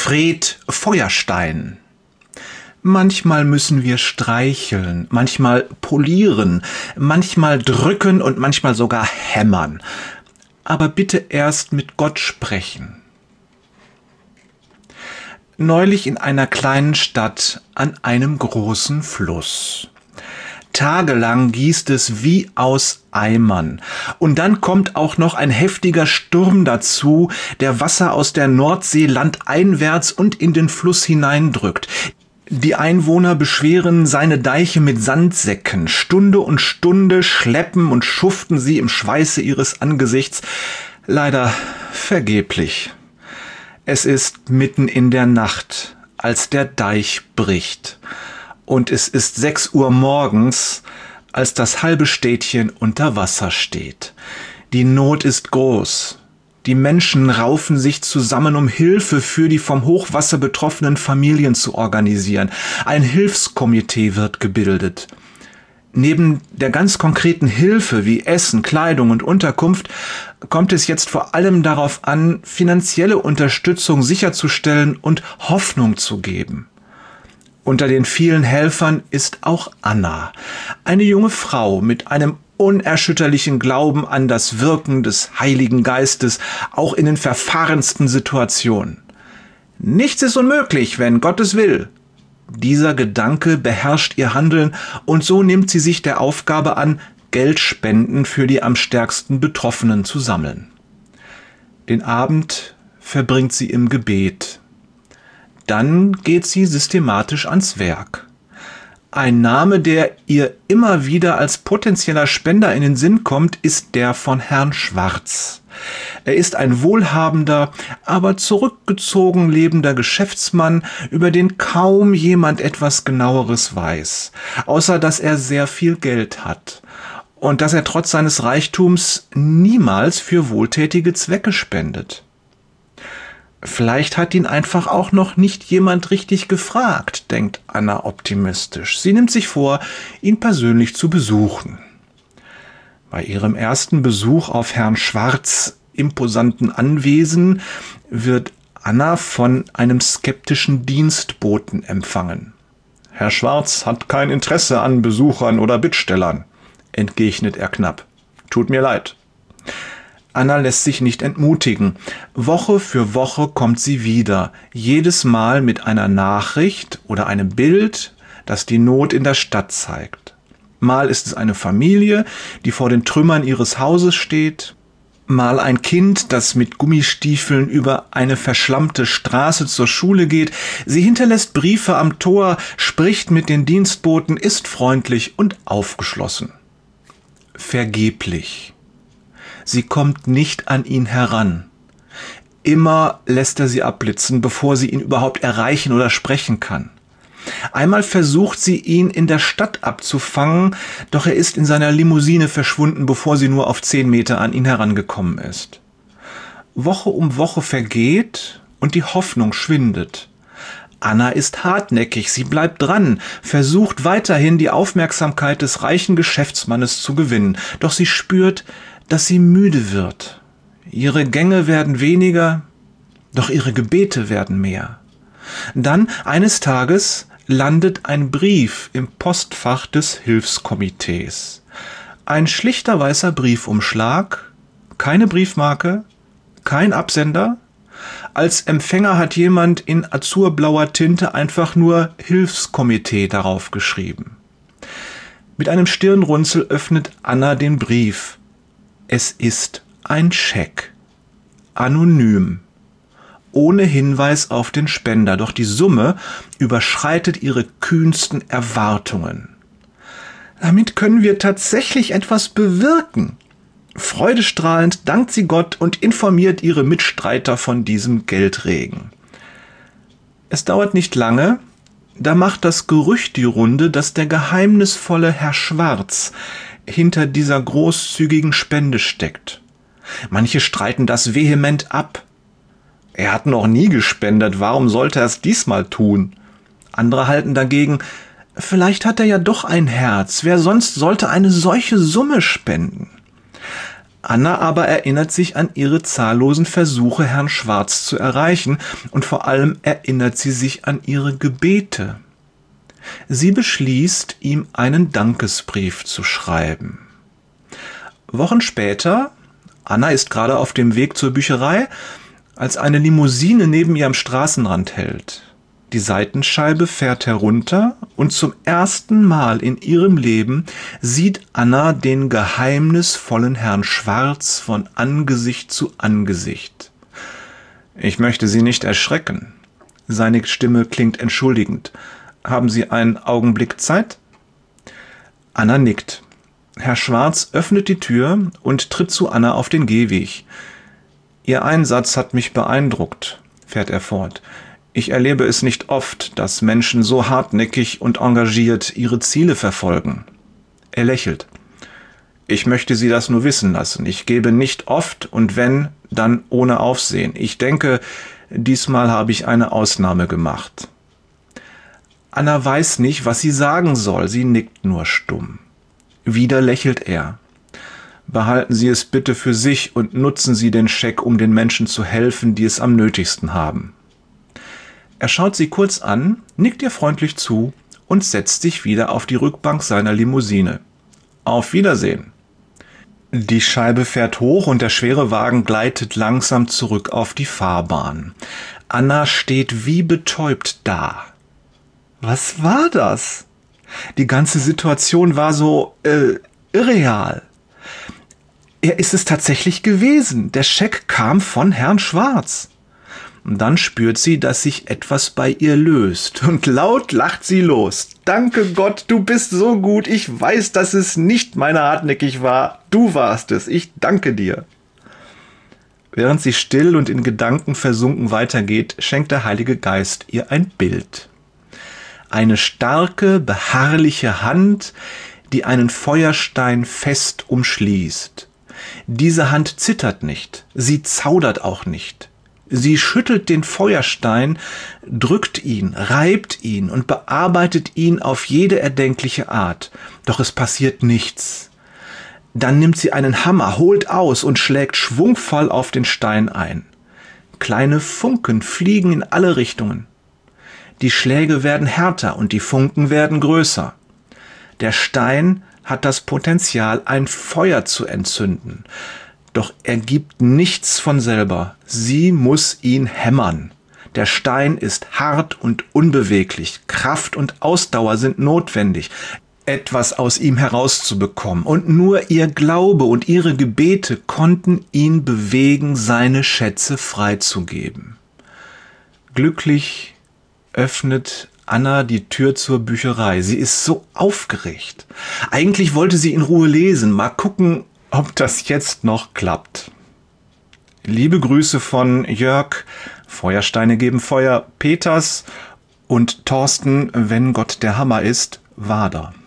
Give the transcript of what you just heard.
Fred Feuerstein. Manchmal müssen wir streicheln, manchmal polieren, manchmal drücken und manchmal sogar hämmern. Aber bitte erst mit Gott sprechen. Neulich in einer kleinen Stadt an einem großen Fluss. Tagelang gießt es wie aus Eimern. Und dann kommt auch noch ein heftiger Sturm dazu, der Wasser aus der Nordsee landeinwärts und in den Fluss hineindrückt. Die Einwohner beschweren seine Deiche mit Sandsäcken. Stunde und Stunde schleppen und schuften sie im Schweiße ihres Angesichts. Leider vergeblich. Es ist mitten in der Nacht, als der Deich bricht. Und es ist 6 Uhr morgens, als das halbe Städtchen unter Wasser steht. Die Not ist groß. Die Menschen raufen sich zusammen, um Hilfe für die vom Hochwasser betroffenen Familien zu organisieren. Ein Hilfskomitee wird gebildet. Neben der ganz konkreten Hilfe wie Essen, Kleidung und Unterkunft kommt es jetzt vor allem darauf an, finanzielle Unterstützung sicherzustellen und Hoffnung zu geben. Unter den vielen Helfern ist auch Anna, eine junge Frau mit einem unerschütterlichen Glauben an das Wirken des Heiligen Geistes, auch in den verfahrensten Situationen. Nichts ist unmöglich, wenn Gott es will. Dieser Gedanke beherrscht ihr Handeln und so nimmt sie sich der Aufgabe an, Geldspenden für die am stärksten Betroffenen zu sammeln. Den Abend verbringt sie im Gebet. Dann geht sie systematisch ans Werk. Ein Name, der ihr immer wieder als potenzieller Spender in den Sinn kommt, ist der von Herrn Schwarz. Er ist ein wohlhabender, aber zurückgezogen lebender Geschäftsmann, über den kaum jemand etwas Genaueres weiß, außer dass er sehr viel Geld hat und dass er trotz seines Reichtums niemals für wohltätige Zwecke spendet. Vielleicht hat ihn einfach auch noch nicht jemand richtig gefragt, denkt Anna optimistisch. Sie nimmt sich vor, ihn persönlich zu besuchen. Bei ihrem ersten Besuch auf Herrn Schwarz' imposanten Anwesen wird Anna von einem skeptischen Dienstboten empfangen. »Herr Schwarz hat kein Interesse an Besuchern oder Bittstellern«, entgegnet er knapp. »Tut mir leid.« Anna lässt sich nicht entmutigen. Woche für Woche kommt sie wieder, jedes Mal mit einer Nachricht oder einem Bild, das die Not in der Stadt zeigt. Mal ist es eine Familie, die vor den Trümmern ihres Hauses steht, mal ein Kind, das mit Gummistiefeln über eine verschlammte Straße zur Schule geht. Sie hinterlässt Briefe am Tor, spricht mit den Dienstboten, ist freundlich und aufgeschlossen. Vergeblich. Sie kommt nicht an ihn heran. Immer lässt er sie abblitzen, bevor sie ihn überhaupt erreichen oder sprechen kann. Einmal versucht sie, ihn in der Stadt abzufangen, doch er ist in seiner Limousine verschwunden, bevor sie nur auf 10 Meter an ihn herangekommen ist. Woche um Woche vergeht und die Hoffnung schwindet. Anna ist hartnäckig, sie bleibt dran, versucht weiterhin die Aufmerksamkeit des reichen Geschäftsmannes zu gewinnen, doch sie spürt, dass sie müde wird. Ihre Gänge werden weniger, doch ihre Gebete werden mehr. Dann, eines Tages, landet ein Brief im Postfach des Hilfskomitees. Ein schlichter weißer Briefumschlag, keine Briefmarke, kein Absender. Als Empfänger hat jemand in azurblauer Tinte einfach nur Hilfskomitee darauf geschrieben. Mit einem Stirnrunzel öffnet Anna den Brief. Es ist ein Scheck, anonym, ohne Hinweis auf den Spender, doch die Summe überschreitet ihre kühnsten Erwartungen. Damit können wir tatsächlich etwas bewirken. Freudestrahlend dankt sie Gott und informiert ihre Mitstreiter von diesem Geldregen. Es dauert nicht lange, da macht das Gerücht die Runde, dass der geheimnisvolle Herr Schwarz hinter dieser großzügigen Spende steckt. Manche streiten das vehement ab. Er hat noch nie gespendet, warum sollte er es diesmal tun? Andere halten dagegen, vielleicht hat er ja doch ein Herz, wer sonst sollte eine solche Summe spenden? Anna aber erinnert sich an ihre zahllosen Versuche, Herrn Schwarz zu erreichen, und vor allem erinnert sie sich an ihre Gebete. Sie beschließt, ihm einen Dankesbrief zu schreiben. Wochen später, Anna ist gerade auf dem Weg zur Bücherei, als eine Limousine neben ihr am Straßenrand hält. Die Seitenscheibe fährt herunter und zum ersten Mal in ihrem Leben sieht Anna den geheimnisvollen Herrn Schwarz von Angesicht zu Angesicht. »Ich möchte Sie nicht erschrecken.« Seine Stimme klingt entschuldigend. »Haben Sie einen Augenblick Zeit?« Anna nickt. Herr Schwarz öffnet die Tür und tritt zu Anna auf den Gehweg. »Ihr Einsatz hat mich beeindruckt«, fährt er fort. »Ich erlebe es nicht oft, dass Menschen so hartnäckig und engagiert ihre Ziele verfolgen.« Er lächelt. »Ich möchte Sie das nur wissen lassen. Ich gebe nicht oft und wenn, dann ohne Aufsehen. Ich denke, diesmal habe ich eine Ausnahme gemacht.« Anna weiß nicht, was sie sagen soll. Sie nickt nur stumm. Wieder lächelt er. »Behalten Sie es bitte für sich und nutzen Sie den Scheck, um den Menschen zu helfen, die es am nötigsten haben.« Er schaut sie kurz an, nickt ihr freundlich zu und setzt sich wieder auf die Rückbank seiner Limousine. »Auf Wiedersehen!« Die Scheibe fährt hoch und der schwere Wagen gleitet langsam zurück auf die Fahrbahn. Anna steht wie betäubt da. Was war das? Die ganze Situation war so irreal. Er ist es tatsächlich gewesen. Der Scheck kam von Herrn Schwarz. Und dann spürt sie, dass sich etwas bei ihr löst. Und laut lacht sie los. »Danke Gott, du bist so gut. Ich weiß, dass es nicht meine hartnäckig war. Du warst es. Ich danke dir.« Während sie still und in Gedanken versunken weitergeht, schenkt der Heilige Geist ihr ein Bild. Eine starke, beharrliche Hand, die einen Feuerstein fest umschließt. Diese Hand zittert nicht, sie zaudert auch nicht. Sie schüttelt den Feuerstein, drückt ihn, reibt ihn und bearbeitet ihn auf jede erdenkliche Art. Doch es passiert nichts. Dann nimmt sie einen Hammer, holt aus und schlägt schwungvoll auf den Stein ein. Kleine Funken fliegen in alle Richtungen. Die Schläge werden härter und die Funken werden größer. Der Stein hat das Potenzial, ein Feuer zu entzünden. Doch er gibt nichts von selber. Sie muss ihn hämmern. Der Stein ist hart und unbeweglich. Kraft und Ausdauer sind notwendig, etwas aus ihm herauszubekommen. Und nur ihr Glaube und ihre Gebete konnten ihn bewegen, seine Schätze freizugeben. Glücklich öffnet Anna die Tür zur Bücherei. Sie ist so aufgeregt. Eigentlich wollte sie in Ruhe lesen. Mal gucken, ob das jetzt noch klappt. Liebe Grüße von Jörg, Feuersteine geben Feuer, Peters und Thorsten, wenn Gott der Hammer ist, Wader.